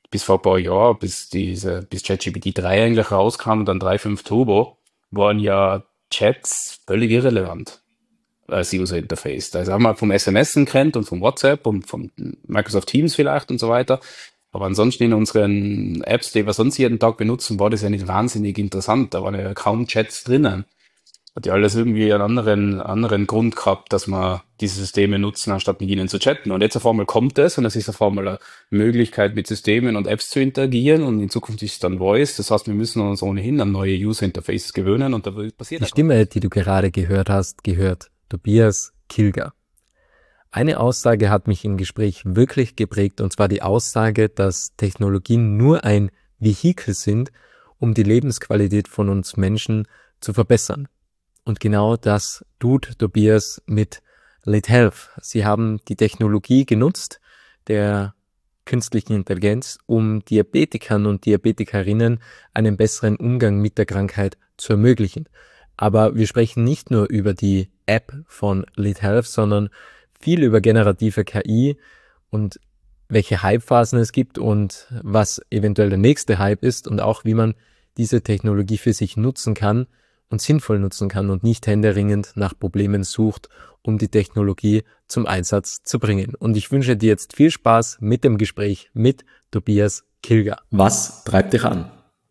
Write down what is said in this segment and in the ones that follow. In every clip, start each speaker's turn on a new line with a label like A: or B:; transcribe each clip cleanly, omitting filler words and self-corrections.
A: bis vor ein paar Jahren, bis ChatGPT 3 eigentlich rauskam und dann 3.5 Turbo, waren ja Chats völlig irrelevant als User Interface. Da ist auch mal vom SMSen kennt und vom WhatsApp und vom Microsoft Teams vielleicht und so weiter. Aber ansonsten in unseren Apps, die wir sonst jeden Tag benutzen, war das ja nicht wahnsinnig interessant. Da waren ja kaum Chats drinnen. Hat ja alles irgendwie einen anderen Grund gehabt, dass wir diese Systeme nutzen, anstatt mit ihnen zu chatten. Und jetzt auf einmal kommt es und es ist auf einmal eine Möglichkeit, mit Systemen und Apps zu interagieren und in Zukunft ist es dann Voice. Das heißt, wir müssen uns ohnehin an neue User Interfaces gewöhnen und da passiert
B: Die
A: einfach
B: Stimme,
A: was.
B: die du gerade gehört hast, gehört Tobias Kilger. Eine Aussage hat mich im Gespräch wirklich geprägt, und zwar die Aussage, dass Technologien nur ein Vehikel sind, um die Lebensqualität von uns Menschen zu verbessern. Und genau das tut Tobias mit Lit Health. Sie haben die Technologie genutzt, der künstlichen Intelligenz, um Diabetikern und Diabetikerinnen einen besseren Umgang mit der Krankheit zu ermöglichen. Aber wir sprechen nicht nur über die App von Lit Health, sondern viel über generative KI und welche Hypephasen es gibt und was eventuell der nächste Hype ist und auch wie man diese Technologie für sich nutzen kann und sinnvoll nutzen kann und nicht händeringend nach Problemen sucht, um die Technologie zum Einsatz zu bringen. Und ich wünsche dir jetzt viel Spaß mit dem Gespräch mit Tobias Kilger. Was treibt dich an?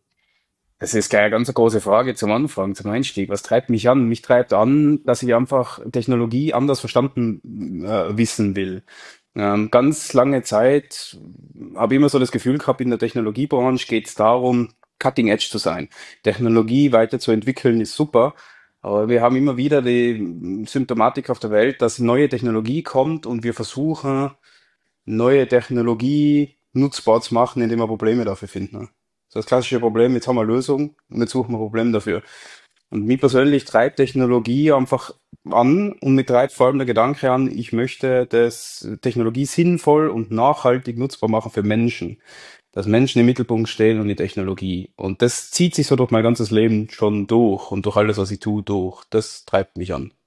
A: Das ist gleich eine ganz große Frage zum Anfang, zum Einstieg. Was treibt mich an? Mich treibt an, dass ich einfach Technologie anders verstanden wissen will. Ganz lange Zeit habe ich immer so das Gefühl gehabt, in der Technologiebranche geht es darum, cutting edge zu sein. Technologie weiterzuentwickeln ist super, aber wir haben immer wieder die Symptomatik auf der Welt, dass neue Technologie kommt und wir versuchen, neue Technologie nutzbar zu machen, indem wir Probleme dafür finden. Ne? Das klassische Problem, jetzt haben wir eine Lösung und jetzt suchen wir ein Problem dafür. Und mich persönlich treibt Technologie einfach an und mich treibt vor allem der Gedanke an, ich möchte das Technologie sinnvoll und nachhaltig nutzbar machen für Menschen. Dass Menschen im Mittelpunkt stehen und die Technologie. Und das zieht sich so durch mein ganzes Leben schon durch und durch alles, was ich tue, durch. Das treibt mich an.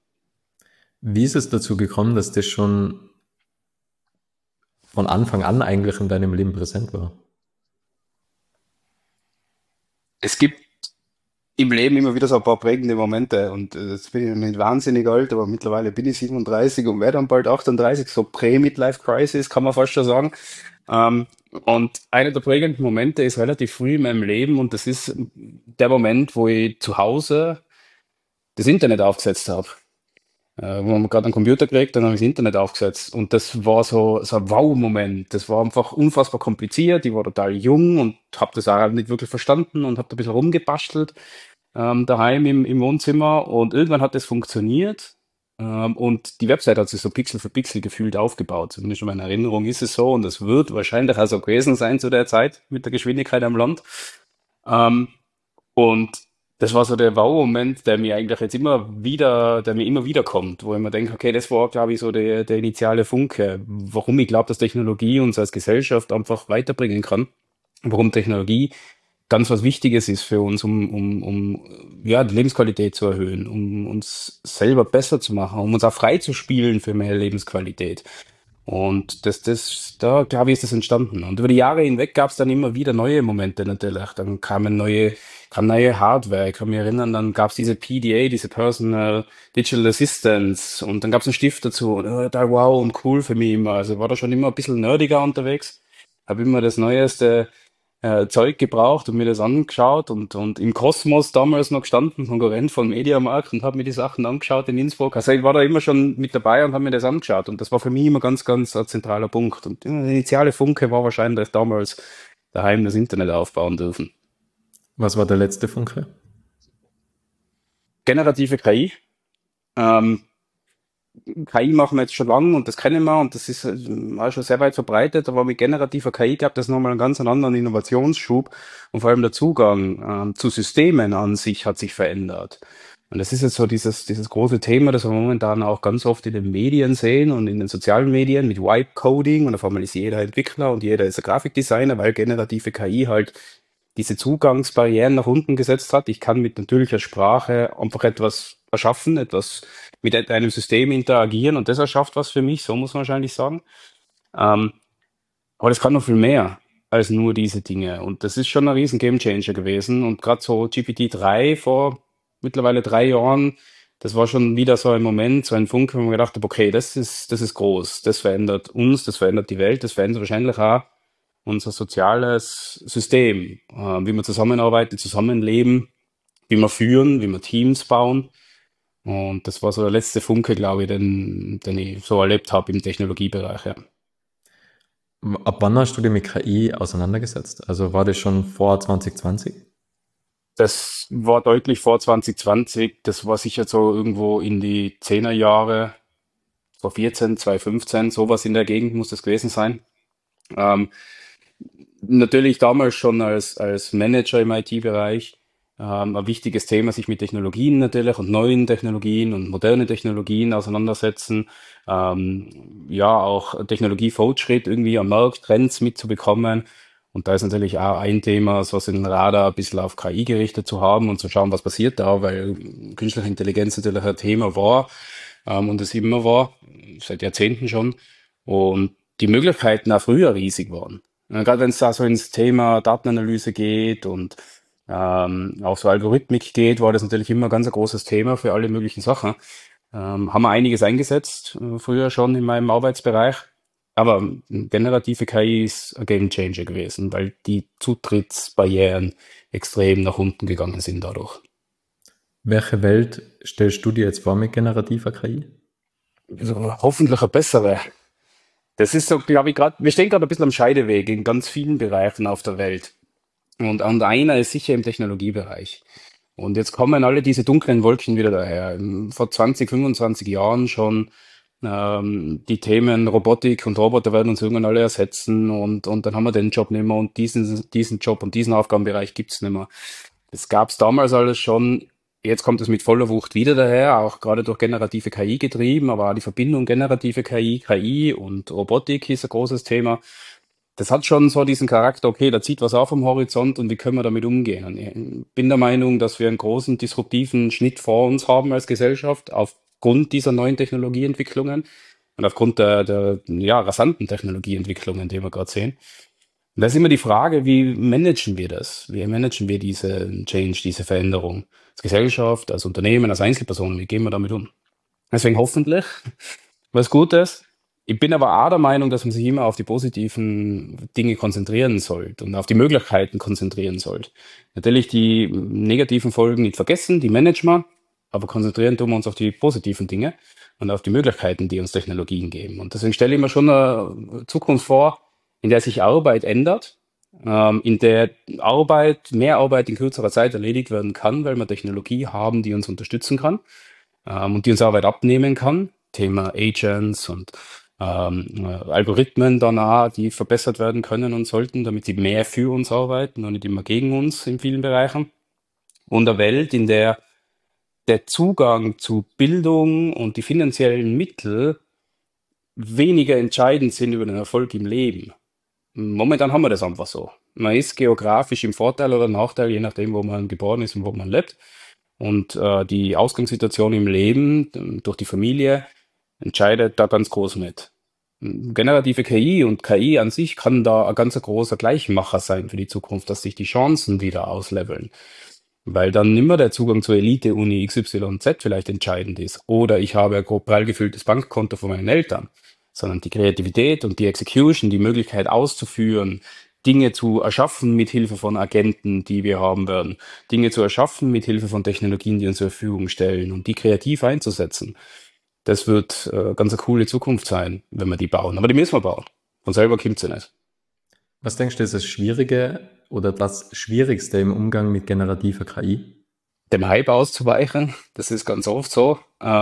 B: Wie ist es dazu gekommen, dass das schon von Anfang an eigentlich in deinem Leben präsent war?
A: Es gibt im Leben immer wieder so ein paar prägende Momente und jetzt bin ich noch nicht wahnsinnig alt, aber mittlerweile bin ich 37 und werde dann bald 38, so Prä-Midlife-Crisis kann man fast schon sagen. Ähm, und einer der prägenden Momente ist relativ früh in meinem Leben und das ist der Moment, wo ich zu Hause das Internet aufgesetzt habe. Wo man gerade einen Computer kriegt, dann habe ich das Internet aufgesetzt und das war so ein Wow-Moment. Das war einfach unfassbar kompliziert. Ich war total jung und habe das auch nicht wirklich verstanden und habe da ein bisschen rumgebastelt daheim im Wohnzimmer und irgendwann hat das funktioniert und die Website hat sich so Pixel für Pixel gefühlt aufgebaut. Zumindest in meiner Erinnerung ist es so und es wird wahrscheinlich auch so gewesen sein zu der Zeit mit der Geschwindigkeit am Land. Ähm, und das war so der Wow-Moment, der mir immer wieder kommt, wo ich mir denke, okay, das war, glaube ich, so der initiale Funke, warum ich glaube, dass Technologie uns als Gesellschaft einfach weiterbringen kann. Warum Technologie ganz was Wichtiges ist für uns, um ja, die Lebensqualität zu erhöhen, um uns selber besser zu machen, um uns auch frei zu spielen für mehr Lebensqualität. Und da glaube ich, ist das entstanden. Und über die Jahre hinweg gab es dann immer wieder neue Momente natürlich. Kam neue Hardware. Ich kann mich erinnern, dann gab es diese PDA, diese Personal Digital Assistants. Und dann gab es einen Stift dazu. Und da wow und cool für mich immer. Also war da schon immer ein bisschen nerdiger unterwegs. Habe immer das Neueste Zeug gebraucht und mir das angeschaut und im Kosmos damals noch gestanden, Konkurrent von Mediamarkt und habe mir die Sachen angeschaut in Innsbruck. Also ich war da immer schon mit dabei und habe mir das angeschaut und das war für mich immer ganz ein zentraler Punkt. Und der initiale Funke war wahrscheinlich damals daheim das Internet aufbauen dürfen.
B: Was war der letzte Funke?
A: Generative KI. Ähm, KI machen wir jetzt schon lange und das kennen wir und das ist auch schon sehr weit verbreitet, aber mit generativer KI gab das nochmal einen ganz anderen Innovationsschub und vor allem der Zugang zu Systemen an sich hat sich verändert. Und das ist jetzt so dieses große Thema, das wir momentan auch ganz oft in den Medien sehen und in den sozialen Medien mit Vibe Coding und auf einmal ist jeder Entwickler und jeder ist ein Grafikdesigner, weil generative KI halt diese Zugangsbarrieren nach unten gesetzt hat. Ich kann mit natürlicher Sprache einfach etwas erschaffen, etwas mit einem System interagieren und das erschafft was für mich, so muss man wahrscheinlich sagen. Ähm, aber das kann noch viel mehr. als nur diese Dinge. Und das ist schon ein riesen Gamechanger gewesen. Und gerade so GPT-3 vor mittlerweile 3 Jahren, das war schon wieder so ein Moment, so ein Funke, wo man gedacht habe, okay, das ist groß, das verändert uns, das verändert die Welt, das verändert wahrscheinlich auch unser soziales System, wie wir zusammenarbeiten, zusammenleben, wie wir führen, wie wir Teams bauen. Und das war so der letzte Funke, glaube ich, den ich so erlebt habe im Technologiebereich. Ja.
B: Ab wann hast du dich mit KI auseinandergesetzt? Also war das schon vor 2020?
A: Das war deutlich vor 2020. Das war sicher so irgendwo in die 10er Jahre, 2014, 2015, sowas in der Gegend muss das gewesen sein. Ähm, Natürlich damals schon als Manager im IT-Bereich ein wichtiges Thema, sich mit Technologien natürlich und neuen Technologien und moderne Technologien auseinandersetzen. Ja, auch Technologiefortschritt irgendwie am Markt, Trends mitzubekommen. Und da ist natürlich auch ein Thema, so den Radar ein bisschen auf KI gerichtet zu haben und zu schauen, was passiert da, weil künstliche Intelligenz natürlich ein Thema war und es immer war, seit Jahrzehnten schon. Und die Möglichkeiten auch früher riesig waren. Gerade wenn es da so ins Thema Datenanalyse geht und auch so Algorithmik geht, war das natürlich immer ganz ein großes Thema für alle möglichen Sachen. Haben wir einiges eingesetzt, früher schon in meinem Arbeitsbereich. Aber generative KI ist ein Gamechanger gewesen, weil die Zutrittsbarrieren extrem nach unten gegangen sind dadurch.
B: Welche Welt stellst du dir jetzt vor mit generativer KI?
A: Also hoffentlich eine bessere. Das ist so, glaube ich, gerade, wir stehen gerade ein bisschen am Scheideweg in ganz vielen Bereichen auf der Welt. Und einer ist sicher im Technologiebereich. Und jetzt kommen alle diese dunklen Wolken wieder daher. Vor 20, 25 Jahren schon die Themen Robotik und Roboter werden uns irgendwann alle ersetzen und dann haben wir den Job nicht mehr und diesen Job und diesen Aufgabenbereich gibt's nicht mehr. Das gab's damals alles schon. Jetzt kommt es mit voller Wucht wieder daher, auch gerade durch generative KI getrieben, aber auch die Verbindung generative KI und Robotik ist ein großes Thema. Das hat schon so diesen Charakter, okay, da zieht was auf am Horizont und wie können wir damit umgehen? Und ich bin der Meinung, dass wir einen großen disruptiven Schnitt vor uns haben als Gesellschaft aufgrund dieser neuen Technologieentwicklungen und aufgrund der ja, rasanten Technologieentwicklungen, die wir gerade sehen. Und da ist immer die Frage, wie managen wir das? Wie managen wir diese Change, diese Veränderung? Als Gesellschaft, als Unternehmen, als Einzelpersonen, wie gehen wir damit um? Deswegen hoffentlich was Gutes. Ich bin aber auch der Meinung, dass man sich immer auf die positiven Dinge konzentrieren sollte und auf die Möglichkeiten konzentrieren sollte. Natürlich die negativen Folgen nicht vergessen, die managen wir, aber konzentrieren tun wir uns auf die positiven Dinge und auf die Möglichkeiten, die uns Technologien geben. Und deswegen stelle ich mir schon eine Zukunft vor, in der sich Arbeit ändert, in der mehr Arbeit in kürzerer Zeit erledigt werden kann, weil wir Technologie haben, die uns unterstützen kann und die uns Arbeit abnehmen kann. Thema Agents und Algorithmen danach, die verbessert werden können und sollten, damit sie mehr für uns arbeiten und nicht immer gegen uns in vielen Bereichen. Und eine Welt, in der der Zugang zu Bildung und die finanziellen Mittel weniger entscheidend sind über den Erfolg im Leben. Momentan haben wir das einfach so. Man ist geografisch im Vorteil oder Nachteil, je nachdem, wo man geboren ist und wo man lebt. Und die Ausgangssituation im Leben durch die Familie entscheidet da ganz groß mit. Generative KI und KI an sich kann da ein ganz großer Gleichmacher sein für die Zukunft, dass sich die Chancen wieder ausleveln. Weil dann nimmer der Zugang zur Elite-Uni XYZ vielleicht entscheidend ist. Oder ich habe ein grob prall gefülltes Bankkonto von meinen Eltern. Sondern die Kreativität und die Execution, die Möglichkeit auszuführen, Dinge zu erschaffen mit Hilfe von Agenten, die wir haben werden, Dinge zu erschaffen mit Hilfe von Technologien, die uns zur Verfügung stellen und die kreativ einzusetzen. Das wird ganz eine coole Zukunft sein, wenn wir die bauen. Aber die müssen wir bauen. Von selber kommt sie nicht.
B: Was denkst du, ist das Schwierige oder das Schwierigste im Umgang mit generativer KI?
A: Dem Hype auszuweichen, das ist ganz oft so.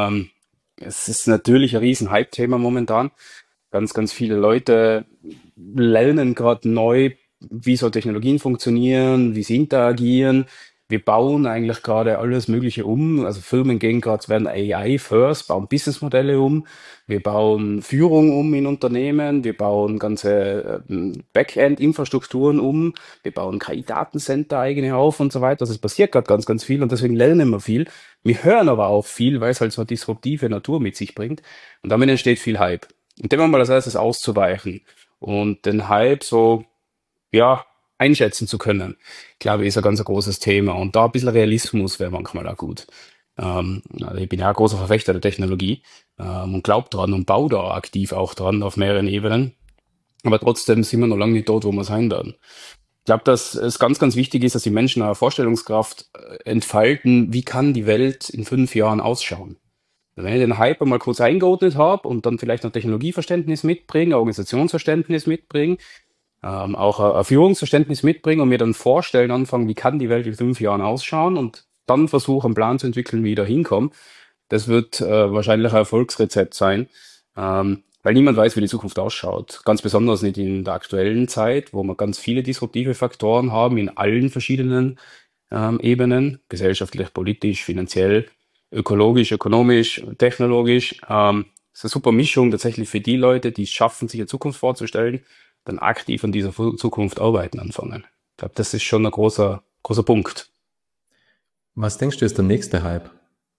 A: Es ist natürlich ein riesen Hype-Thema momentan. Ganz viele Leute lernen gerade neu, wie so Technologien funktionieren, wie sie interagieren. Wir bauen eigentlich gerade alles Mögliche um. Also Firmen gehen gerade, werden AI first, bauen Businessmodelle um. Wir bauen Führung um in Unternehmen. Wir bauen ganze Backend-Infrastrukturen um. Wir bauen KI-Datencenter eigene auf und so weiter. Also es passiert gerade ganz viel und deswegen lernen wir viel. Wir hören aber auch viel, weil es halt so eine disruptive Natur mit sich bringt. Und damit entsteht viel Hype. Und dem haben wir als erstes auszuweichen und den Hype so ja, einschätzen zu können, glaube ich, ist ein ganz ein großes Thema. Und da ein bisschen Realismus wäre manchmal auch gut. Also ich bin ja ein großer Verfechter der Technologie und glaube dran und baue da aktiv auch dran auf mehreren Ebenen. Aber trotzdem sind wir noch lange nicht dort, wo wir sein werden. Ich glaube, dass es ganz, ganz wichtig ist, dass die Menschen eine Vorstellungskraft entfalten, wie kann die Welt in 5 Jahren ausschauen. Wenn ich den Hype einmal kurz eingeordnet habe und dann vielleicht ein Technologieverständnis mitbringe, ein Organisationsverständnis mitbringe, auch ein Führungsverständnis mitbringen und mir dann vorstellen anfangen, wie kann die Welt in 5 Jahren ausschauen und dann versuchen, einen Plan zu entwickeln, wie ich da hinkomme. Das wird wahrscheinlich ein Erfolgsrezept sein, weil niemand weiß, wie die Zukunft ausschaut. Ganz besonders nicht in der aktuellen Zeit, wo wir ganz viele disruptive Faktoren haben in allen verschiedenen Ebenen, gesellschaftlich, politisch, finanziell, ökologisch, ökonomisch, technologisch. Es ist eine super Mischung tatsächlich für die Leute, die es schaffen, sich eine Zukunft vorzustellen, dann aktiv an dieser Zukunft arbeiten anfangen. Ich glaube, das ist schon ein großer, großer Punkt.
B: Was denkst du ist der nächste Hype?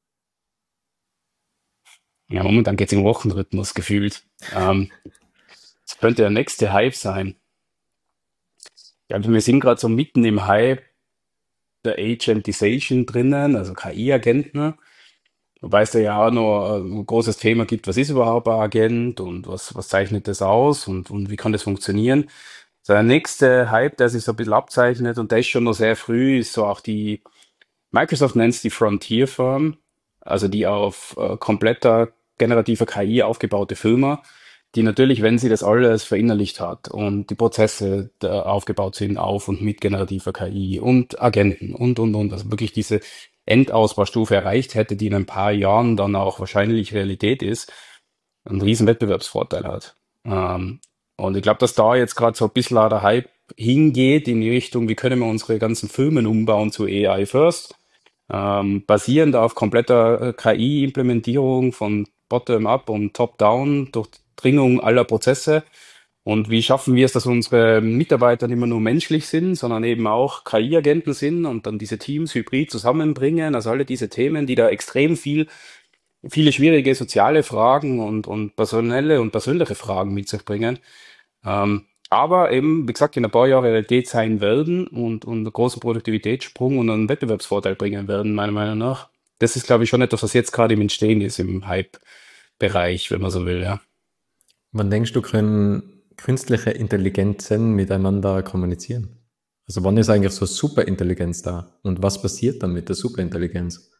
A: Ja, momentan geht es im Wochenrhythmus gefühlt. Es könnte der nächste Hype sein. Ja, also wir sind gerade so mitten im Hype der Agentization drinnen, also KI-Agenten. Wobei es da ja auch noch ein großes Thema gibt, was ist überhaupt ein Agent und was zeichnet das aus und wie kann das funktionieren. So, der nächste Hype, der sich so ein bisschen abzeichnet und der ist schon noch sehr früh, ist so auch die, Microsoft nennt es die Frontier Firm, also die auf kompletter generativer KI aufgebaute Firma, die natürlich, wenn sie das alles verinnerlicht hat und die Prozesse da aufgebaut sind auf und mit generativer KI und Agenten und, also wirklich diese Endausbaustufe erreicht hätte, die in ein paar Jahren dann auch wahrscheinlich Realität ist, einen riesen Wettbewerbsvorteil hat. Und ich glaube, dass da jetzt gerade so ein bisschen der Hype hingeht in die Richtung, wie können wir unsere ganzen Firmen umbauen zu AI First, basierend auf kompletter KI-Implementierung von Bottom-up und Top-down, Durchdringung aller Prozesse. Und wie schaffen wir es, dass unsere Mitarbeiter nicht mehr nur menschlich sind, sondern eben auch KI-Agenten sind und dann diese Teams hybrid zusammenbringen? Also alle diese Themen, die da extrem viele schwierige soziale Fragen und personelle und persönliche Fragen mit sich bringen. Aber eben, wie gesagt, in ein paar Jahren Realität sein werden und einen großen Produktivitätssprung und einen Wettbewerbsvorteil bringen werden, meiner Meinung nach. Das ist, glaube ich, schon etwas, was jetzt gerade im Entstehen ist, im Hype-Bereich, wenn man so will, ja.
B: Wann denkst du, können künstliche Intelligenzen miteinander kommunizieren? Also wann ist eigentlich so Superintelligenz da? Und was passiert dann mit der Superintelligenz?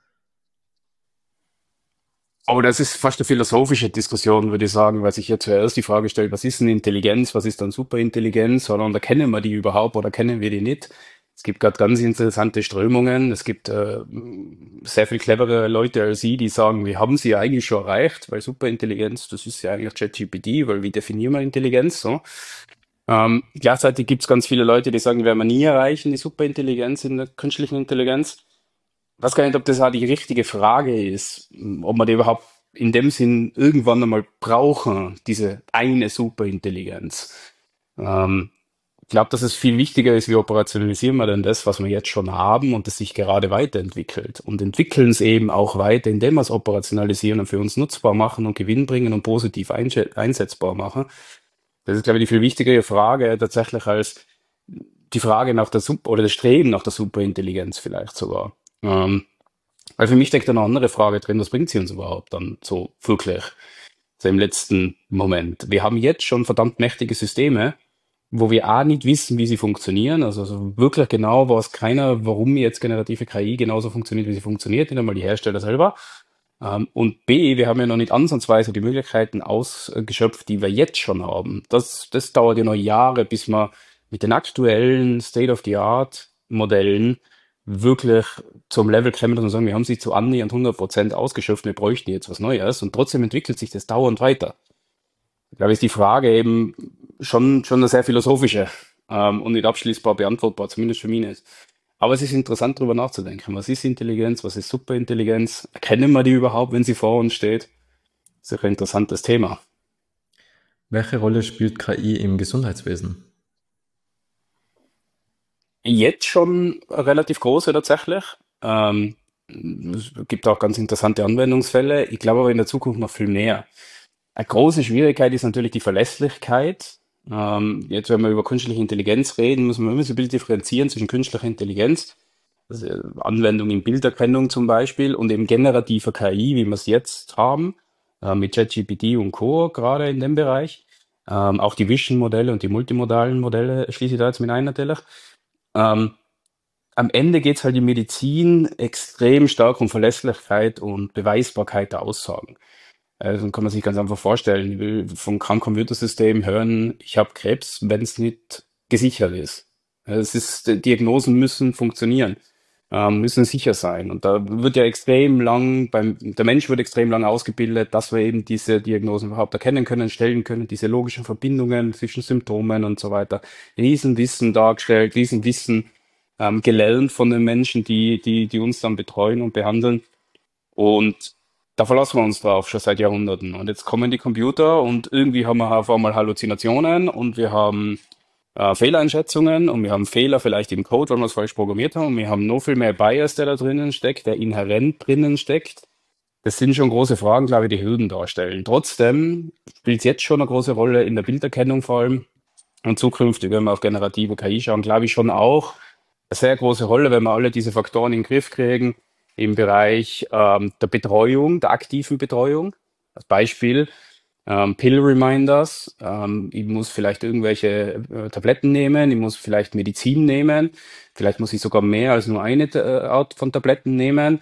A: Aber das ist fast eine philosophische Diskussion, würde ich sagen, weil sich hier zuerst die Frage stellt, was ist denn Intelligenz, was ist dann Superintelligenz, oder kennen wir die überhaupt oder kennen wir die nicht? Es gibt gerade ganz interessante Strömungen. Es gibt sehr viel clevere Leute als Sie, die sagen, wir haben sie ja eigentlich schon erreicht, weil Superintelligenz, das ist ja eigentlich ChatGPT, weil wie definieren wir Intelligenz? So. Gleichzeitig gibt es ganz viele Leute, die sagen, werden wir nie erreichen, die Superintelligenz in der künstlichen Intelligenz. Ich weiß gar nicht, ob das auch die richtige Frage ist, ob man die überhaupt in dem Sinn irgendwann einmal brauchen, diese eine Superintelligenz. Ähm, Ich glaube, dass es viel wichtiger ist, wie operationalisieren wir denn das, was wir jetzt schon haben und das sich gerade weiterentwickelt. Und entwickeln es eben auch weiter, indem wir es operationalisieren und für uns nutzbar machen und Gewinn bringen und positiv einsetzbar machen. Das ist, glaube ich, die viel wichtigere Frage tatsächlich als die Frage nach der Super oder das Streben nach der Superintelligenz vielleicht sogar. Weil für mich steckt da noch eine andere Frage drin, was bringt sie uns überhaupt dann so wirklich, so im letzten Moment. Wir haben jetzt schon verdammt mächtige Systeme, wo wir A nicht wissen, wie sie funktionieren, also so wirklich genau weiß keiner, warum jetzt generative KI genauso funktioniert, wie sie funktioniert, nicht einmal die Hersteller selber. Und B, wir haben ja noch nicht ansatzweise die Möglichkeiten ausgeschöpft, die wir jetzt schon haben. Das dauert ja noch Jahre, bis man mit den aktuellen State-of-the-Art-Modellen wirklich zum Level kommen und sagen, wir haben sie zu annähernd 100% ausgeschöpft, wir bräuchten jetzt was Neues und trotzdem entwickelt sich das dauernd weiter. Ich glaube, ist die Frage eben schon eine sehr philosophische und nicht abschließbar beantwortbar, zumindest für mich nicht. Aber es ist interessant, darüber nachzudenken. Was ist Intelligenz? Was ist Superintelligenz? Erkennen wir die überhaupt, wenn sie vor uns steht? Sicher ein interessantes Thema.
B: Welche Rolle spielt KI im Gesundheitswesen?
A: Jetzt schon relativ große tatsächlich. Es gibt auch ganz interessante Anwendungsfälle. Ich glaube aber in der Zukunft noch viel mehr. Eine große Schwierigkeit ist natürlich die Verlässlichkeit. Jetzt, wenn wir über künstliche Intelligenz reden, muss man immer so ein bisschen differenzieren zwischen künstlicher Intelligenz, also Anwendung in Bilderkennung zum Beispiel, und eben generativer KI, wie wir es jetzt haben, mit ChatGPT und Co. gerade in dem Bereich. Auch die Vision-Modelle und die multimodalen Modelle schließe ich da jetzt mit ein natürlich. Ähm, Am Ende geht es halt in Medizin extrem stark um Verlässlichkeit und Beweisbarkeit der Aussagen. Also kann man sich ganz einfach vorstellen, ich will vom Krankenkomputersystem hören, ich habe Krebs, wenn es nicht gesichert ist. Es ist, Diagnosen müssen funktionieren, müssen sicher sein. Und da wird ja extrem lang, der Mensch wird extrem lang ausgebildet, dass wir eben diese Diagnosen überhaupt erkennen können, stellen können, diese logischen Verbindungen zwischen Symptomen und so weiter. Riesenwissen dargestellt, Riesenwissen gelernt von den Menschen, die uns dann betreuen und behandeln. Und da verlassen wir uns drauf schon seit Jahrhunderten. Und jetzt kommen die Computer und irgendwie haben wir auf einmal Halluzinationen und wir haben Fehleinschätzungen und wir haben Fehler vielleicht im Code, weil wir es falsch programmiert haben. Und wir haben noch viel mehr Bias, der da drinnen steckt, der inhärent drinnen steckt. Das sind schon große Fragen, glaube ich, die Hürden darstellen. Trotzdem spielt es jetzt schon eine große Rolle in der Bilderkennung vor allem. Und zukünftig, wenn wir auf generative KI schauen, glaube ich schon auch eine sehr große Rolle, wenn wir alle diese Faktoren in den Griff kriegen im Bereich der Betreuung, der aktiven Betreuung. Als Beispiel Pill Reminders. Ich muss vielleicht irgendwelche Tabletten nehmen, ich muss vielleicht Medizin nehmen, vielleicht muss ich sogar mehr als nur eine Art von Tabletten nehmen.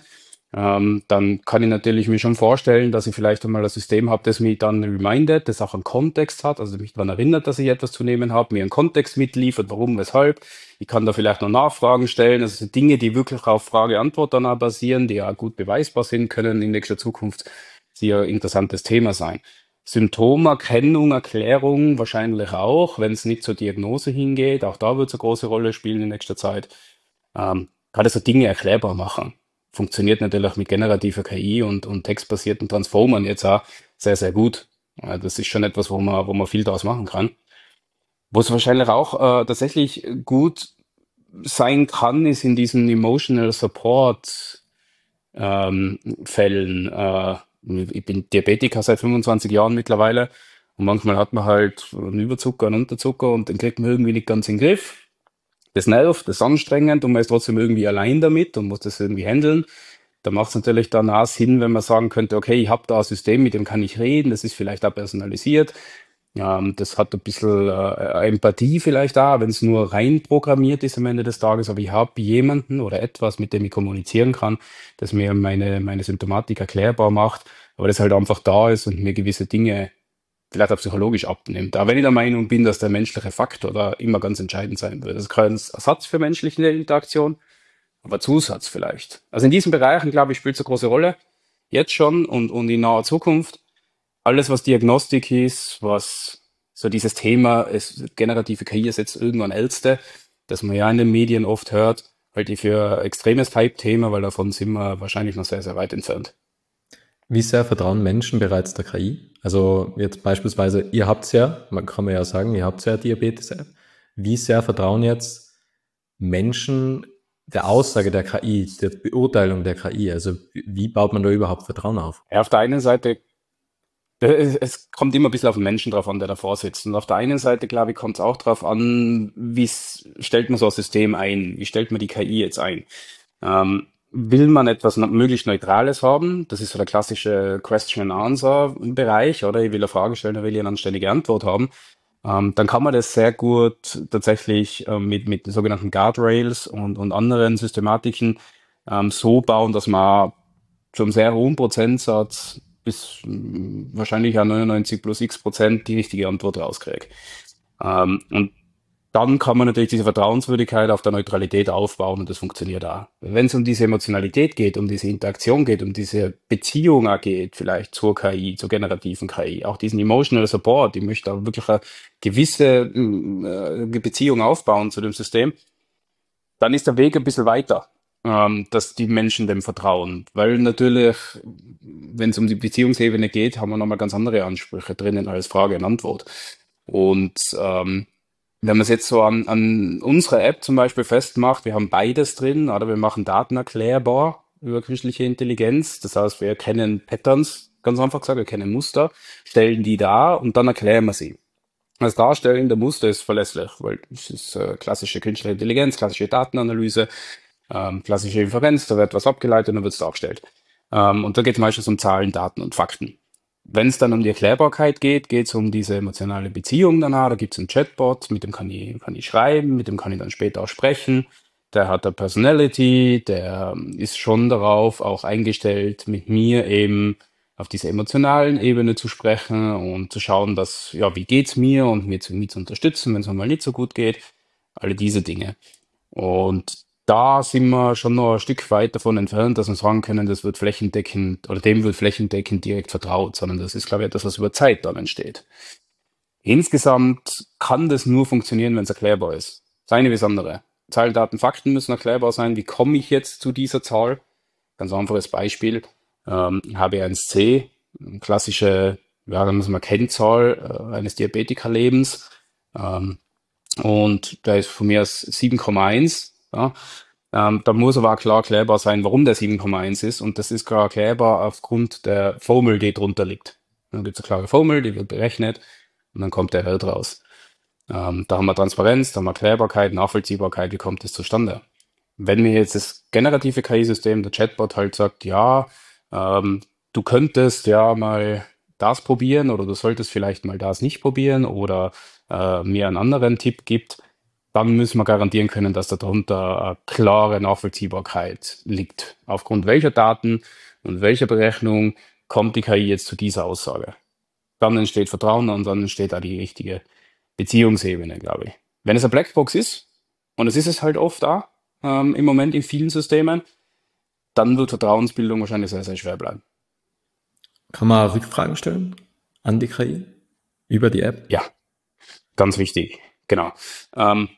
A: Dann kann ich natürlich mir schon vorstellen, dass ich vielleicht einmal ein System habe, das mich dann remindet, das auch einen Kontext hat, also mich daran erinnert, dass ich etwas zu nehmen habe, mir einen Kontext mitliefert, warum, weshalb. Ich kann da vielleicht noch Nachfragen stellen. Also so Dinge, die wirklich auf Frage-Antwort dann auch basieren, die ja gut beweisbar sind, können in nächster Zukunft sehr interessantes Thema sein. Symptomerkennung, Erklärung wahrscheinlich auch, wenn es nicht zur Diagnose hingeht. Auch da wird es eine große Rolle spielen in nächster Zeit. Gerade so Dinge erklärbar machen. Funktioniert natürlich mit generativer KI und textbasierten Transformern jetzt auch sehr, sehr gut. Das ist schon etwas, wo man viel daraus machen kann. Wo es wahrscheinlich auch tatsächlich gut sein kann, ist in diesen Emotional Support Fällen. Ich bin Diabetiker seit 25 Jahren mittlerweile und manchmal hat man halt einen Überzucker, einen Unterzucker und den kriegt man irgendwie nicht ganz in den Griff. Das nervt, das ist anstrengend und man ist trotzdem irgendwie allein damit und muss das irgendwie handeln. Da macht es natürlich dann auch Sinn, wenn man sagen könnte, okay, ich habe da ein System, mit dem kann ich reden, das ist vielleicht auch personalisiert. Das hat ein bisschen Empathie vielleicht da, wenn es nur rein programmiert ist am Ende des Tages, aber ich habe jemanden oder etwas, mit dem ich kommunizieren kann, das mir meine Symptomatik erklärbar macht, aber das halt einfach da ist und mir gewisse Dinge vielleicht auch psychologisch abnimmt. Da wenn ich der Meinung bin, dass der menschliche Faktor da immer ganz entscheidend sein wird. Das ist kein Ersatz für menschliche Interaktion, aber Zusatz vielleicht. Also in diesen Bereichen, glaube ich, spielt es eine große Rolle. Jetzt schon und in naher Zukunft. Alles, was Diagnostik ist, was so dieses Thema, generative KI ist jetzt irgendwann Älteste, das man ja in den Medien oft hört, halte ich für ein extremes Hype-Thema, weil davon sind wir wahrscheinlich noch sehr, sehr weit entfernt.
B: Wie sehr vertrauen Menschen bereits der KI? Also jetzt beispielsweise, ihr habt's ja, man kann ja sagen, ihr habt ja Diabetes-App. Wie sehr vertrauen jetzt Menschen der Aussage der KI, der Beurteilung der KI? Also wie baut man da überhaupt Vertrauen auf?
A: Ja, auf der einen Seite, es kommt immer ein bisschen auf den Menschen drauf an, der davor sitzt. Und auf der einen Seite, glaube ich, kommt es auch drauf an, stellt man so ein System ein? Wie stellt man die KI jetzt ein? Will man etwas möglichst Neutrales haben? Das ist so der klassische Question-and-Answer-Bereich, oder? Ich will eine Frage stellen, da will ich eine anständige Antwort haben. Dann kann man das sehr gut tatsächlich mit den sogenannten Guardrails und anderen Systematiken so bauen, dass man zu einem sehr hohen Prozentsatz bis wahrscheinlich auch 99 plus x% die richtige Antwort rauskriegt. Und dann kann man natürlich diese Vertrauenswürdigkeit auf der Neutralität aufbauen und das funktioniert auch. Wenn es um diese Emotionalität geht, um diese Interaktion geht, um diese Beziehung auch geht, vielleicht zur KI, zur generativen KI, auch diesen Emotional Support, ich möchte da wirklich eine gewisse Beziehung aufbauen zu dem System, dann ist der Weg ein bisschen weiter, dass die Menschen dem vertrauen. Weil natürlich, wenn es um die Beziehungsebene geht, haben wir nochmal ganz andere Ansprüche drinnen als Frage und Antwort. Und wenn man es jetzt so an unsere App zum Beispiel festmacht, wir haben beides drin, oder wir machen Daten erklärbar über künstliche Intelligenz. Das heißt, wir erkennen Patterns, ganz einfach gesagt, wir erkennen Muster, stellen die dar und dann erklären wir sie. Das Darstellen der Muster ist verlässlich, weil es ist klassische künstliche Intelligenz, klassische Datenanalyse, klassische Inferenz, da wird was abgeleitet und dann wird es dargestellt. Und da geht es meistens um Zahlen, Daten und Fakten. Wenn es dann um die Erklärbarkeit geht, geht es um diese emotionale Beziehung danach. Da gibt es einen Chatbot, mit dem kann ich schreiben, mit dem kann ich dann später auch sprechen. Der hat eine Personality, der ist schon darauf auch eingestellt, mit mir eben auf dieser emotionalen Ebene zu sprechen und zu schauen, dass, ja, wie geht's mir und mich zu unterstützen, wenn es mir mal nicht so gut geht. Alle diese Dinge. Und da sind wir schon noch ein Stück weit davon entfernt, dass wir sagen können, das wird flächendeckend oder dem wird flächendeckend direkt vertraut, sondern das ist, glaube ich, etwas, was über Zeit dann entsteht. Insgesamt kann das nur funktionieren, wenn es erklärbar ist. Das eine wie das andere. Zahlen, Daten, Fakten müssen erklärbar sein. Wie komme ich jetzt zu dieser Zahl? Ganz einfaches Beispiel. HB1C, klassische, ja, dann muss man Kennzahl eines Diabetikerlebens. Ähm, und der ist von mir aus 7,1. Ja. Da muss aber auch klar erklärbar sein, warum der 7,1 ist. Und das ist klar erklärbar aufgrund der Formel, die drunter liegt. Dann gibt es eine klare Formel, die wird berechnet und dann kommt der Wert raus. Da haben wir Transparenz, da haben wir Erklärbarkeit, Nachvollziehbarkeit, wie kommt es zustande? Wenn mir jetzt das generative KI-System, der Chatbot halt sagt, ja, du könntest ja mal das probieren oder du solltest vielleicht mal das nicht probieren oder mir einen anderen Tipp gibt, dann müssen wir garantieren können, dass darunter eine klare Nachvollziehbarkeit liegt. Aufgrund welcher Daten und welcher Berechnung kommt die KI jetzt zu dieser Aussage? Dann entsteht Vertrauen und dann entsteht auch die richtige Beziehungsebene, glaube ich. Wenn es eine Blackbox ist, und es ist es halt oft da, im Moment in vielen Systemen, dann wird Vertrauensbildung wahrscheinlich sehr, sehr schwer bleiben.
B: Kann man Rückfragen stellen an die KI über die App?
A: Ja, ganz wichtig. Genau. Ähm,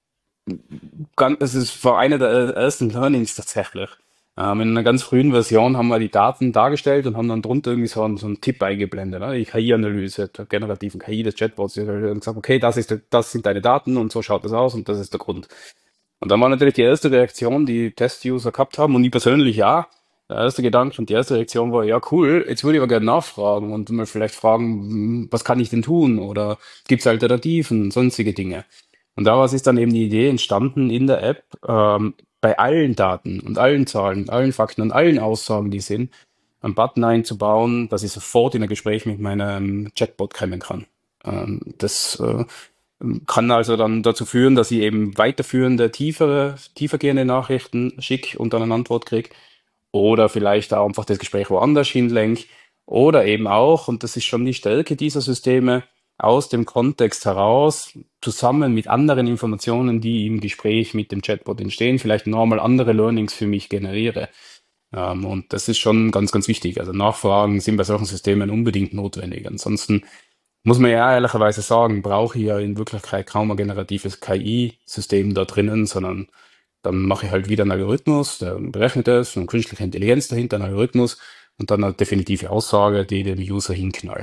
A: es ist war einer der ersten Learnings tatsächlich. In einer ganz frühen Version haben wir die Daten dargestellt und haben dann drunter irgendwie so einen Tipp eingeblendet, ne? Die KI-Analyse, der generativen KI des Chatbots. Die hat dann gesagt, okay, das sind deine Daten und so schaut das aus und das ist der Grund. Und dann war natürlich die erste Reaktion, die Test-User gehabt haben und ich persönlich ja. Der erste Gedanke und die erste Reaktion war, ja cool, jetzt würde ich aber gerne nachfragen und mal vielleicht fragen, was kann ich denn tun oder gibt es Alternativen, sonstige Dinge. Und daraus ist dann eben die Idee entstanden in der App, bei allen Daten und allen Zahlen, allen Fakten und allen Aussagen, die sind, einen Button einzubauen, dass ich sofort in ein Gespräch mit meinem Chatbot kommen kann. Das kann also dann dazu führen, dass ich eben weiterführende, tiefergehende Nachrichten schicke und dann eine Antwort kriege. Oder vielleicht auch einfach das Gespräch woanders hinlenke. Oder eben auch, und das ist schon die Stärke dieser Systeme, aus dem Kontext heraus, zusammen mit anderen Informationen, die im Gespräch mit dem Chatbot entstehen, vielleicht nochmal andere Learnings für mich generiere. Und das ist schon ganz, ganz wichtig. Also Nachfragen sind bei solchen Systemen unbedingt notwendig. Ansonsten muss man ja ehrlicherweise sagen, brauche ich ja in Wirklichkeit kaum ein generatives KI-System da drinnen, sondern dann mache ich halt wieder einen Algorithmus, der berechnet es, eine künstliche Intelligenz dahinter, einen Algorithmus und dann eine definitive Aussage, die dem User hinknallt.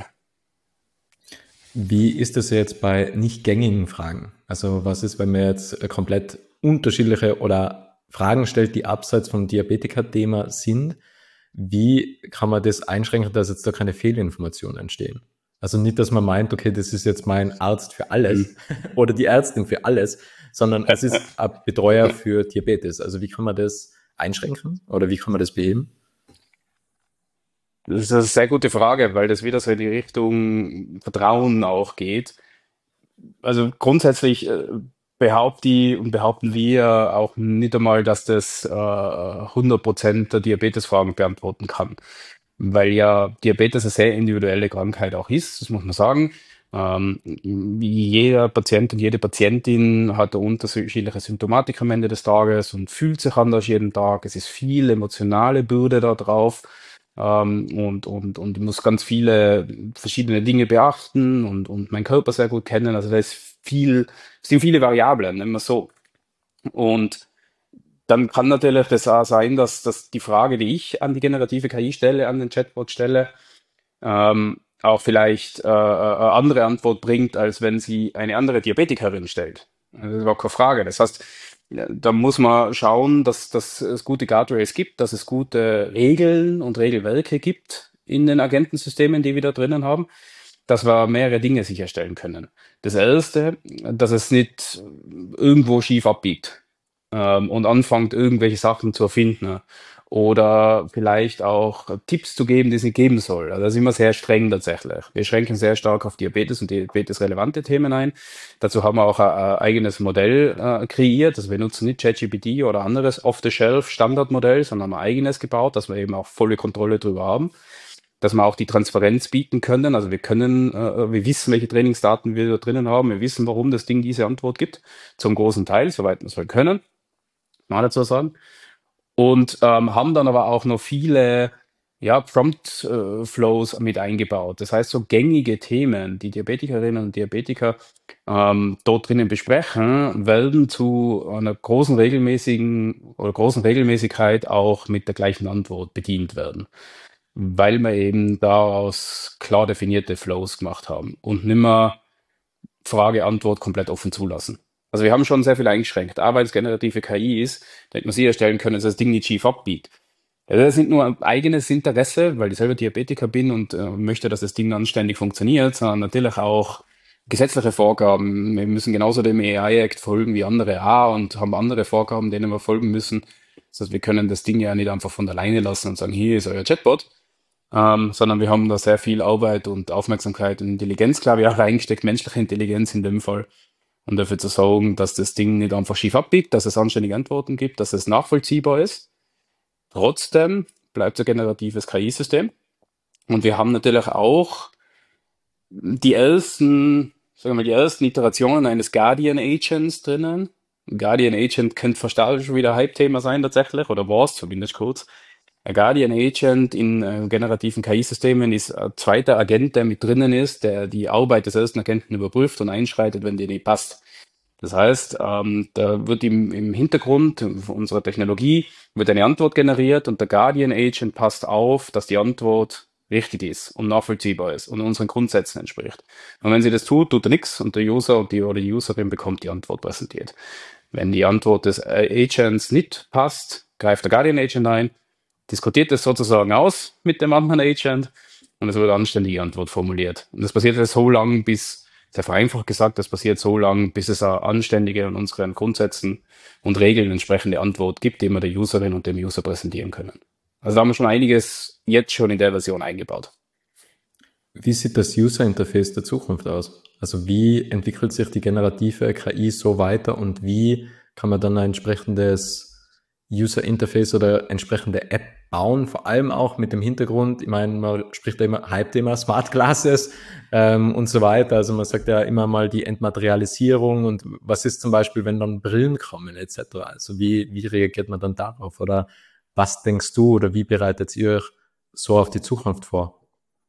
B: Wie ist das jetzt bei nicht gängigen Fragen? Also was ist, wenn man jetzt komplett unterschiedliche oder Fragen stellt, die abseits vom Diabetiker-Thema sind? Wie kann man das einschränken, dass jetzt da keine Fehlinformationen entstehen? Also nicht, dass man meint, okay, das ist jetzt mein Arzt für alles
A: Mhm.
B: oder die Ärztin für alles, sondern es ist ein Betreuer für Diabetes. Also wie kann man das einschränken oder wie kann man das beheben?
A: Das ist eine sehr gute Frage, weil das wieder so in die Richtung Vertrauen auch geht. Also grundsätzlich behaupten wir auch nicht einmal, dass das 100% der Diabetesfragen beantworten kann. Weil ja Diabetes eine sehr individuelle Krankheit auch ist, das muss man sagen. Jeder Patient und jede Patientin hat eine unterschiedliche Symptomatik am Ende des Tages und fühlt sich anders jeden Tag. Es ist viel emotionale Bürde da drauf. Und ich muss ganz viele verschiedene Dinge beachten und meinen Körper sehr gut kennen. Also da ist es sind viele Variablen, nennen wir es so. Und dann kann natürlich das auch sein, dass die Frage, die ich an die generative KI stelle, an den Chatbot stelle, auch vielleicht eine andere Antwort bringt, als wenn sie eine andere Diabetikerin stellt. Das ist überhaupt keine Frage. Das heißt, ja, da muss man schauen, dass es gute Guardrails gibt, dass es gute Regeln und Regelwerke gibt in den Agentensystemen, die wir da drinnen haben. dass wir mehrere Dinge sicherstellen können. Das erste, dass es nicht irgendwo schief abbiegt und anfängt, irgendwelche Sachen zu erfinden oder vielleicht auch Tipps zu geben, die es nicht geben soll. Also da sind wir sehr streng tatsächlich. Wir schränken sehr stark auf Diabetes und diabetesrelevante Themen ein. Dazu haben wir auch ein eigenes Modell kreiert. Also wir nutzen nicht ChatGPT oder anderes off-the-shelf Standardmodell, sondern haben ein eigenes gebaut, dass wir eben auch volle Kontrolle drüber haben, dass wir auch die Transparenz bieten können. Also wir wissen, welche Trainingsdaten wir da drinnen haben. Wir wissen, warum das Ding diese Antwort gibt. Zum großen Teil, soweit wir es halt können. Mal dazu sagen. Und haben dann aber auch noch viele Prompt-Flows mit eingebaut. Das heißt, so gängige Themen, die Diabetikerinnen und Diabetiker dort drinnen besprechen, werden zu einer großen Regelmäßigkeit auch mit der gleichen Antwort bedient werden, weil wir eben daraus klar definierte Flows gemacht haben und nimmer Frage-Antwort komplett offen zulassen. Also wir haben schon sehr viel eingeschränkt. Aber weil es generative KI ist, damit wir sicherstellen können, dass das Ding nicht schief abbiegt. Ja, das ist nicht nur ein eigenes Interesse, weil ich selber Diabetiker bin und möchte, dass das Ding anständig funktioniert, sondern natürlich auch gesetzliche Vorgaben. Wir müssen genauso dem AI-Act folgen wie andere auch und haben andere Vorgaben, denen wir folgen müssen. Das heißt, wir können das Ding ja nicht einfach von alleine lassen und sagen, hier ist euer Chatbot, sondern wir haben da sehr viel Arbeit und Aufmerksamkeit und Intelligenz, glaube ich, auch reingesteckt, menschliche Intelligenz in dem Fall, um dafür zu sorgen, dass das Ding nicht einfach schief abbiegt, dass es anständige Antworten gibt, dass es nachvollziehbar ist. Trotzdem bleibt es ein generatives KI-System. Und wir haben natürlich auch die ersten Iterationen eines Guardian Agents drinnen. Ein Guardian Agent könnte fast auch schon wieder ein Hype-Thema sein tatsächlich, oder war es zumindest kurz. Ein Guardian Agent in generativen KI-Systemen ist ein zweiter Agent, der mit drinnen ist, der die Arbeit des ersten Agenten überprüft und einschreitet, wenn die nicht passt. Das heißt, da wird im Hintergrund unserer Technologie wird eine Antwort generiert und der Guardian Agent passt auf, dass die Antwort richtig ist und nachvollziehbar ist und unseren Grundsätzen entspricht. Und wenn sie das tut, tut er nichts und der User oder die Userin bekommt die Antwort präsentiert. Wenn die Antwort des Agents nicht passt, greift der Guardian Agent ein, diskutiert es sozusagen aus mit dem anderen Agent und es wird eine anständige Antwort formuliert. Und das passiert halt so lang, sehr vereinfacht gesagt, das passiert so lang, bis es eine anständige und unseren Grundsätzen und Regeln entsprechende Antwort gibt, die wir der Userin und dem User präsentieren können. Also da haben wir schon einiges jetzt schon in der Version eingebaut.
B: Wie sieht das User Interface der Zukunft aus? Also wie entwickelt sich die generative KI so weiter und wie kann man dann ein entsprechendes User Interface oder entsprechende App bauen? Vor allem auch mit dem Hintergrund, ich meine, man spricht ja immer, hypt immer Smart Glasses und so weiter. Also man sagt ja immer mal die Entmaterialisierung und was ist zum Beispiel, wenn dann Brillen kommen etc. Also wie reagiert man dann darauf? Oder was denkst du oder wie bereitet ihr euch so auf die Zukunft vor?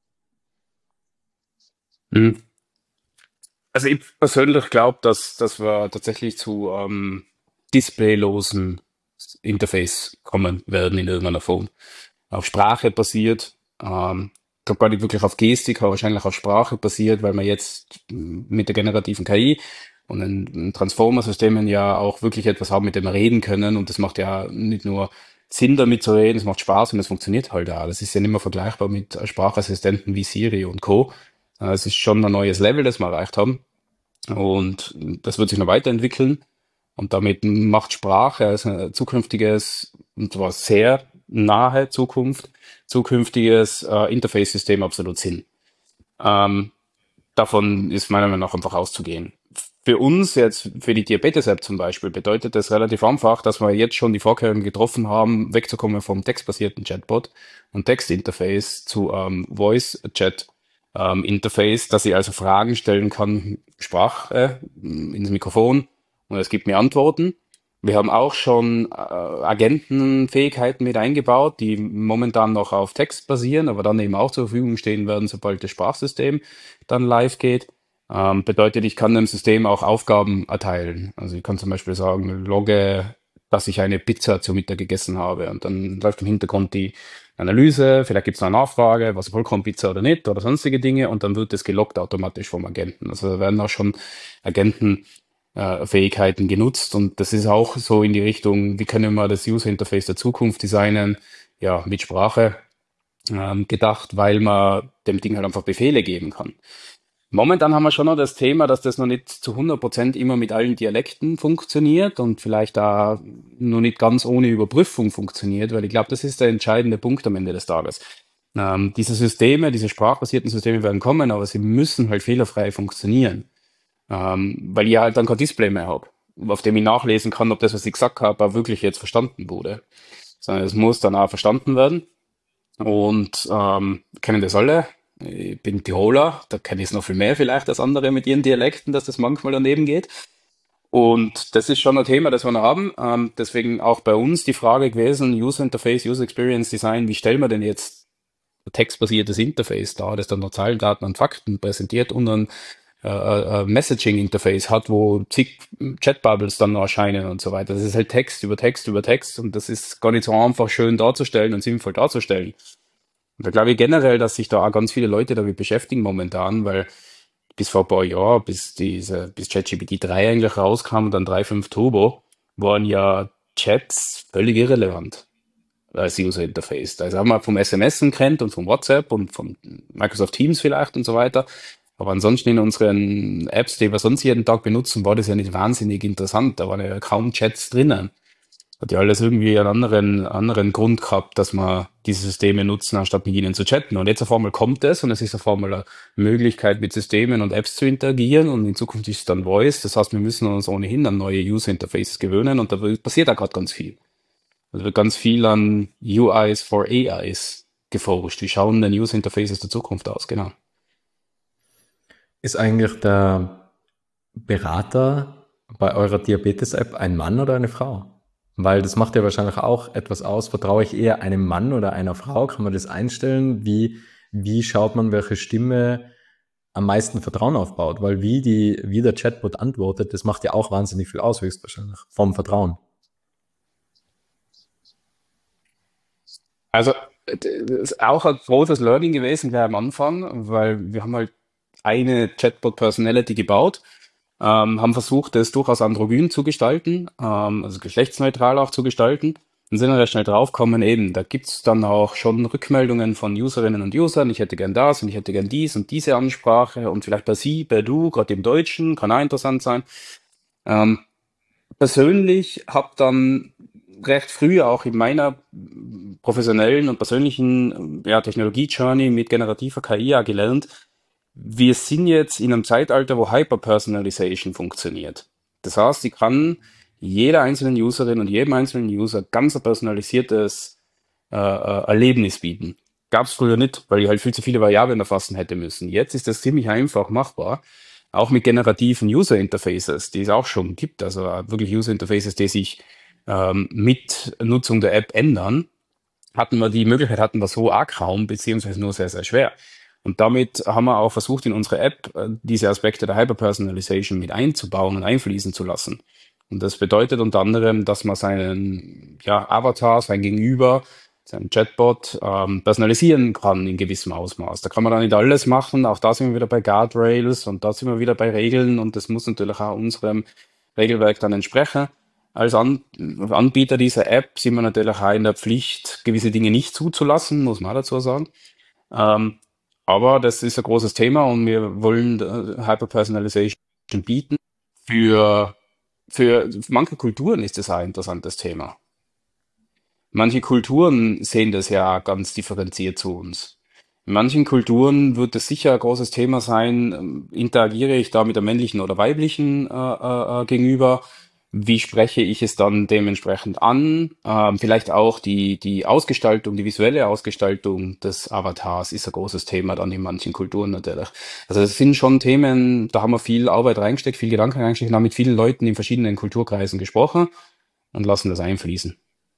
A: Mhm. Also ich persönlich glaube, dass wir tatsächlich zu displaylosen Interface kommen werden in irgendeiner Form. Auf Sprache basiert, ich glaube gar nicht wirklich auf Gestik, aber wahrscheinlich auf Sprache basiert, weil man jetzt mit der generativen KI und den Transformer-Systemen ja auch wirklich etwas haben, mit dem wir reden können. Und das macht ja nicht nur Sinn, damit zu reden, es macht Spaß und es funktioniert halt auch. Das ist ja nicht mehr vergleichbar mit Sprachassistenten wie Siri und Co. Es ist schon ein neues Level, das wir erreicht haben. Und das wird sich noch weiterentwickeln. Und damit macht Sprache als ein zukünftiges, und zwar sehr nahe Zukunft, zukünftiges Interface-System absolut Sinn. Ähm, Davon ist meiner Meinung nach einfach auszugehen. Für uns jetzt, für die Diabetes-App zum Beispiel, bedeutet das relativ einfach, dass wir jetzt schon die Vorkehrungen getroffen haben, wegzukommen vom textbasierten Chatbot und Textinterface zu Voice-Chat-Interface, dass ich also Fragen stellen kann, Sprache ins Mikrofon und es gibt mir Antworten. Wir haben auch schon Agentenfähigkeiten mit eingebaut, die momentan noch auf Text basieren, aber dann eben auch zur Verfügung stehen werden, sobald das Sprachsystem dann live geht. Bedeutet, ich kann dem System auch Aufgaben erteilen. Also ich kann zum Beispiel sagen, logge, dass ich eine Pizza zu Mittag gegessen habe. Und dann läuft im Hintergrund die Analyse, vielleicht gibt es eine Nachfrage, was Vollkornpizza oder nicht oder sonstige Dinge und dann wird es geloggt automatisch vom Agenten. Also da werden auch schon Agentenfähigkeiten genutzt und das ist auch so in die Richtung, wie können wir das User Interface der Zukunft designen? Ja, mit Sprache gedacht, weil man dem Ding halt einfach Befehle geben kann. Momentan haben wir schon noch das Thema, dass das noch nicht zu 100% immer mit allen Dialekten funktioniert und vielleicht da noch nicht ganz ohne Überprüfung funktioniert, weil ich glaube, das ist der entscheidende Punkt am Ende des Tages. Diese Systeme, diese sprachbasierten Systeme werden kommen, aber sie müssen halt fehlerfrei funktionieren, weil ich halt dann kein Display mehr habe, auf dem ich nachlesen kann, ob das, was ich gesagt habe, auch wirklich jetzt verstanden wurde. Sondern es muss dann auch verstanden werden. Und kennen das alle. Ich bin Tiroler, da kenne ich es noch viel mehr vielleicht als andere mit ihren Dialekten, dass das manchmal daneben geht. Und das ist schon ein Thema, das wir noch haben. Deswegen auch bei uns die Frage gewesen, User Interface, User Experience Design, wie stellen wir denn jetzt ein textbasiertes Interface dar, das dann noch Zahlen, Daten und Fakten präsentiert und ein Messaging-Interface hat, wo zig Chat-Bubbles dann noch erscheinen und so weiter. Das ist halt Text über Text über Text und das ist gar nicht so einfach schön darzustellen und sinnvoll darzustellen. Und da glaube ich generell, dass sich da auch ganz viele Leute damit beschäftigen momentan, weil bis vor ein paar Jahren, bis ChatGPT 3 eigentlich rauskam und dann 3.5 Turbo, waren ja Chats völlig irrelevant als User Interface. Da haben wir vom SMSen kennt und vom WhatsApp und von Microsoft Teams vielleicht und so weiter. Aber ansonsten in unseren Apps, die wir sonst jeden Tag benutzen, war das ja nicht wahnsinnig interessant. Da waren ja kaum Chats drinnen. Hat ja alles irgendwie einen anderen Grund gehabt, dass man diese Systeme nutzen, anstatt mit ihnen zu chatten. Und jetzt auf einmal kommt es und es ist auf einmal eine Möglichkeit, mit Systemen und Apps zu interagieren und in Zukunft ist es dann Voice. Das heißt, wir müssen uns ohnehin an neue User Interfaces gewöhnen und passiert da gerade ganz viel. Also wird ganz viel an UIs for AIs geforscht. Wie schauen denn User Interfaces der Zukunft aus? Genau.
B: Ist eigentlich der Berater bei eurer Diabetes-App ein Mann oder eine Frau? Weil das macht ja wahrscheinlich auch etwas aus. Vertraue ich eher einem Mann oder einer Frau? Kann man das einstellen? Wie schaut man, welche Stimme am meisten Vertrauen aufbaut? Weil wie der Chatbot antwortet, das macht ja auch wahnsinnig viel aus, höchstwahrscheinlich. Vom Vertrauen.
A: Also, das ist auch ein großes Learning gewesen gleich am Anfang, weil wir haben halt eine Chatbot-Personality gebaut, haben versucht, das durchaus androgyn zu gestalten, also geschlechtsneutral auch zu gestalten und sind dann recht schnell draufgekommen, eben, da gibt's dann auch schon Rückmeldungen von Userinnen und Usern, ich hätte gern das und ich hätte gern dies und diese Ansprache und vielleicht bei sie, bei du, gerade im Deutschen, kann auch interessant sein. Ähm, persönlich habe dann recht früh auch in meiner professionellen und persönlichen ja, Technologie-Journey mit generativer KI ja gelernt, wir sind jetzt in einem Zeitalter, wo Hyper-Personalization funktioniert. Das heißt, ich kann jeder einzelnen Userin und jedem einzelnen User ganz ein personalisiertes Erlebnis bieten. Gab es früher nicht, weil ich halt viel zu viele Variablen erfassen hätte müssen. Jetzt ist das ziemlich einfach machbar, auch mit generativen User Interfaces, die es auch schon gibt, also wirklich User Interfaces, die sich mit Nutzung der App ändern. Hatten wir so auch kaum, beziehungsweise nur sehr, sehr schwer. Und damit haben wir auch versucht, in unsere App diese Aspekte der Hyperpersonalization mit einzubauen und einfließen zu lassen. Und das bedeutet unter anderem, dass man seinen ja, Avatar, sein Gegenüber, seinen Chatbot personalisieren kann in gewissem Ausmaß. Da kann man dann nicht alles machen. Auch da sind wir wieder bei Guardrails und da sind wir wieder bei Regeln und das muss natürlich auch unserem Regelwerk dann entsprechen. Als Anbieter dieser App sind wir natürlich auch in der Pflicht, gewisse Dinge nicht zuzulassen, muss man auch dazu sagen. Ähm, aber das ist ein großes Thema und wir wollen Hyperpersonalization bieten. Für, für manche Kulturen ist das auch ein interessantes Thema. Manche Kulturen sehen das ja ganz differenziert zu uns. In manchen Kulturen wird es sicher ein großes Thema sein, interagiere ich da mit der männlichen oder weiblichen gegenüber? Wie spreche ich es dann dementsprechend an? Vielleicht auch die Ausgestaltung, die visuelle Ausgestaltung des Avatars ist ein großes Thema dann in manchen Kulturen natürlich. Also das sind schon Themen, da haben wir viel Arbeit reingesteckt, viel Gedanken reingesteckt, haben mit vielen Leuten in verschiedenen Kulturkreisen gesprochen und lassen das einfließen.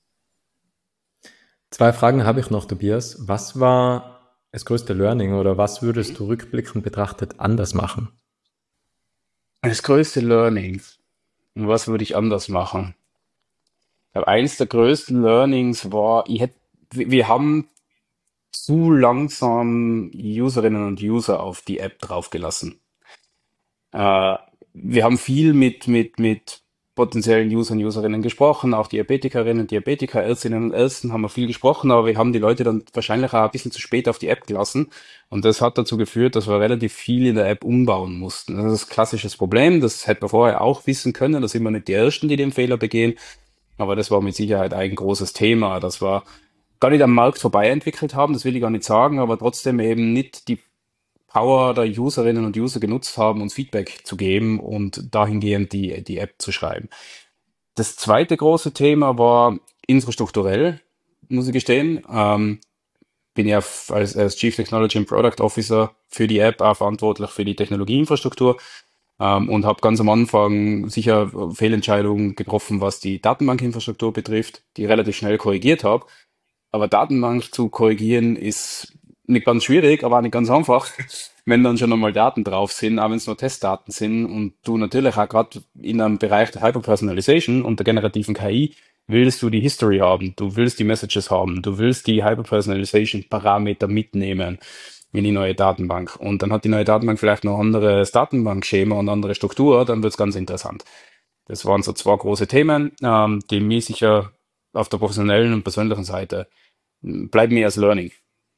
B: Zwei Fragen habe ich noch, Tobias. Was war das größte Learning oder was würdest du rückblickend betrachtet anders machen?
A: Das größte Learning. Und was würde ich anders machen? Ich glaube, eines der größten Learnings war, wir haben zu langsam Userinnen und User auf die App draufgelassen. Äh, wir haben viel mit potenziellen User und Userinnen gesprochen, auch Diabetikerinnen, Diabetiker, Ärztinnen und Ärzten haben wir viel gesprochen, aber wir haben die Leute dann wahrscheinlich auch ein bisschen zu spät auf die App gelassen. Und das hat dazu geführt, dass wir relativ viel in der App umbauen mussten. Das ist ein klassisches Problem, das hätte man vorher auch wissen können, da sind wir nicht die Ersten, die den Fehler begehen, aber das war mit Sicherheit ein großes Thema, das wir gar nicht am Markt vorbei entwickelt haben, das will ich gar nicht sagen, aber trotzdem eben nicht die Power der Userinnen und User genutzt haben, uns Feedback zu geben und dahingehend die App zu schreiben. Das zweite große Thema war infrastrukturell, muss ich gestehen. Bin ja als Chief Technology and Product Officer für die App auch verantwortlich für die Technologieinfrastruktur und habe ganz am Anfang sicher Fehlentscheidungen getroffen, was die Datenbankinfrastruktur betrifft, die ich relativ schnell korrigiert habe. Aber Datenbank zu korrigieren ist nicht ganz schwierig, aber auch nicht ganz einfach, wenn dann schon einmal Daten drauf sind, auch wenn es nur Testdaten sind und du natürlich auch gerade in einem Bereich der Hyperpersonalization und der generativen KI willst du die History haben, du willst die Messages haben, du willst die Hyperpersonalization Parameter mitnehmen in die neue Datenbank. Und dann hat die neue Datenbank vielleicht noch ein anderes Datenbankschema und andere Struktur, dann wird es ganz interessant. Das waren so zwei große Themen, die mir sicher auf der professionellen und persönlichen Seite bleiben mir als Learning.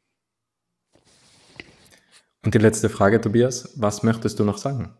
B: Und die letzte Frage, Tobias, was möchtest du noch sagen?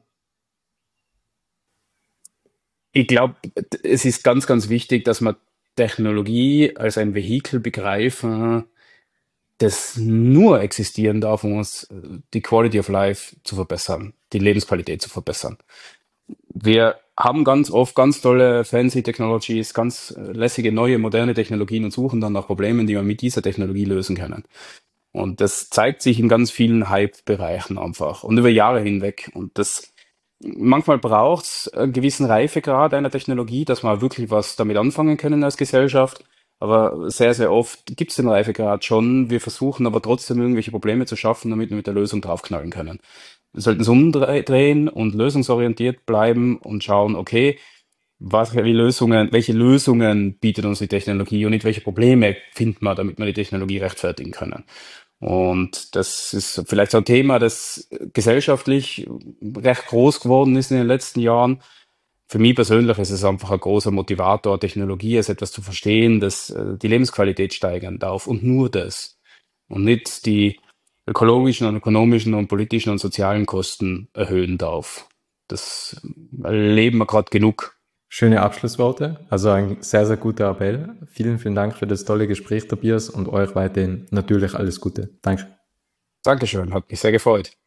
A: Ich glaube, es ist ganz, ganz wichtig, dass man Technologie als ein Vehikel begreifen, das nur existieren darf, um uns die Quality of Life zu verbessern, die Lebensqualität zu verbessern. Wir haben ganz oft ganz tolle fancy Technologies, ganz lässige neue moderne Technologien und suchen dann nach Problemen, die wir mit dieser Technologie lösen können. Und das zeigt sich in ganz vielen Hype-Bereichen einfach und über Jahre hinweg. Und das manchmal braucht es einen gewissen Reifegrad einer Technologie, dass wir wirklich was damit anfangen können als Gesellschaft. Aber sehr, sehr oft gibt es den Reifegrad schon. Wir versuchen aber trotzdem irgendwelche Probleme zu schaffen, damit wir mit der Lösung draufknallen können. Wir sollten es umdrehen und lösungsorientiert bleiben und schauen, okay, welche Lösungen bietet uns die Technologie und nicht welche Probleme finden wir, damit wir die Technologie rechtfertigen können. Und das ist vielleicht so ein Thema, das gesellschaftlich recht groß geworden ist in den letzten Jahren. Für mich persönlich ist es einfach ein großer Motivator, Technologie als etwas zu verstehen, das die Lebensqualität steigern darf und nur das. Und nicht die ökologischen und ökonomischen und politischen und sozialen Kosten erhöhen darf. Das erleben wir gerade genug.
B: Schöne Abschlussworte, also ein sehr, sehr guter Appell. Vielen, vielen Dank für das tolle Gespräch, Tobias, und euch weiterhin natürlich alles Gute. Danke.
A: Dankeschön, hat mich sehr gefreut.